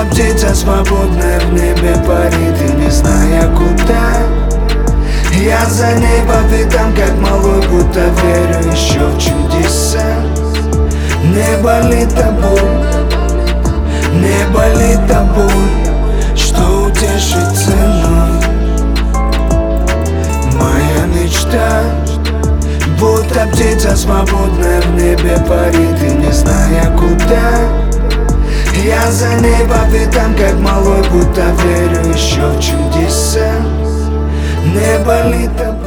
птица свободная в небе парит и не зная куда. Я за ней по пятам, как малой, будто верю еще в чудеса. Не болит та боль, не болит та боль, что утешит ценой. Моя мечта, будто птица свободная в небе парит и не зная куда. Я за ней по пятам, как малой, будто верю еще в чудеса. Не болит та боль.